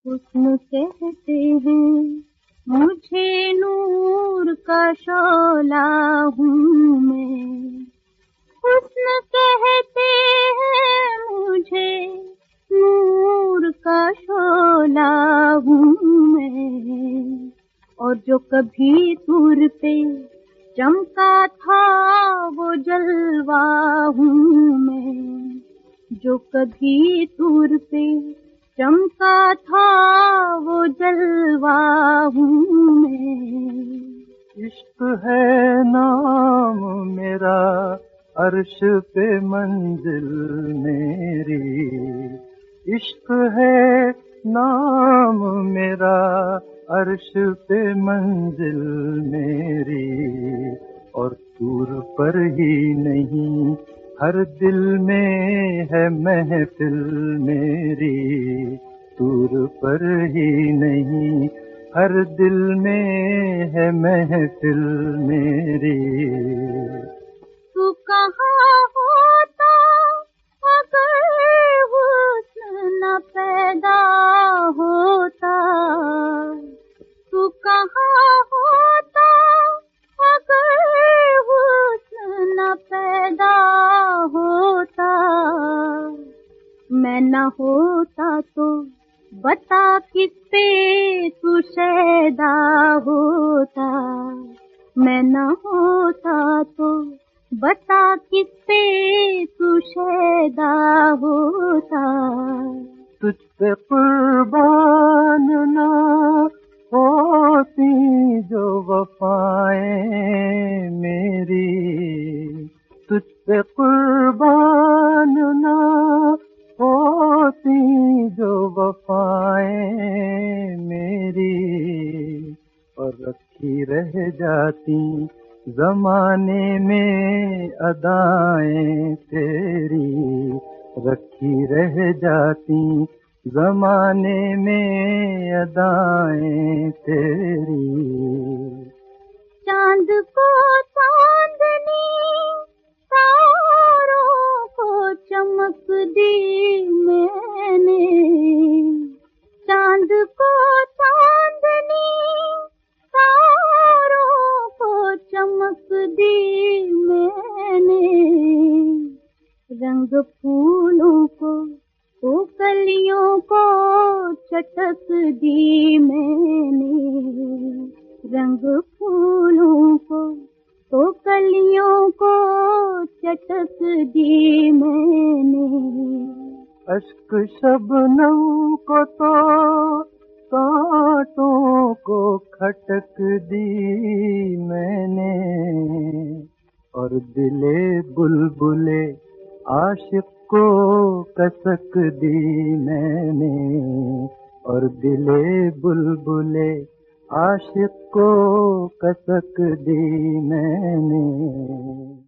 हुस्न कहते हैं मुझे नूर का शोला हूँ मैं, हुस्न कहते हैं मुझे नूर का शोला हूँ मैं। और जो कभी दूर पे चमका था वो जलवा हूँ मैं, जो कभी दूर पे चमका था वो जलवा हूँ मैं। इश्क है नाम मेरा अर्श पे मंजिल मेरी, इश्क है नाम मेरा अर्श पे मंजिल मेरी। और दूर पर ही नहीं हर दिल में है महफिल मेरी, दूर पर ही नहीं हर दिल में है महफिल मेरी। तू कहाँ होता अगर हुस्न न पैदा होता, तू कहाँ होता अगर हुस्न न पैदा होता। मैं न होता तो बता किस पे तू शैदा होता, मैं न होता तो बता किस पे तू शैदा होता। तुझ पे कुर्बान ना होती जो वफाएं मेरी, तुझ पे कुर्बान ना होती जो वफाएं मेरी। और रखी रह जाती ज़माने में अदाएं तेरी, रखी रह जाती ज़माने में अदाएं तेरी। चांद को चांदनी तारों को चमक दी मैंने, चांद को चांदनी तारों को चमक दी मैंने। रंग फूलों को कलियों को चटक दी मैंने, रंग फूलों को कलियों को चटक दी मैंने। अश्क शबनम को तो कांटों को खटक दी मैंने। और दिले बुलबुले आशिक को कसक दी मैंने, और दिले बुलबुले आशिक को कसक दी मैंने।